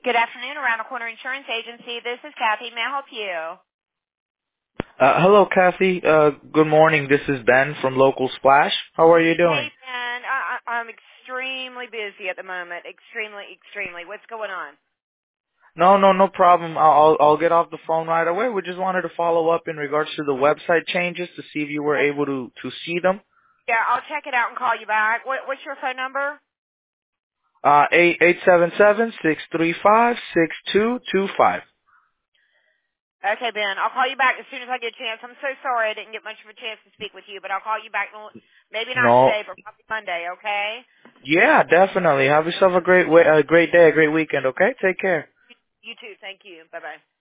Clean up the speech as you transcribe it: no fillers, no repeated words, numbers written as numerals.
Good afternoon, Around the Corner Insurance Agency. This is Kathy. May I help you? Hello, Kathy. Good morning. This is Ben from Local Splash. How are you Hey, doing? Ben. I'm extremely busy at the moment. Extremely. What's going on? No problem. I'll get off the phone right away. We just wanted to follow up in regards to the website changes to see if you were Okay. able to see them. Yeah, I'll check it out and call you back. What's your phone number? 877-635-6225. Okay, Ben. I'll call you back as soon as I get a chance. I'm so sorry I didn't get much of a chance to speak with you, but I'll call you back. Maybe not No. today, but probably Monday, okay? Yeah, definitely. Have yourself a great day, a great weekend, okay? Take care. You too. Thank you. Bye-bye.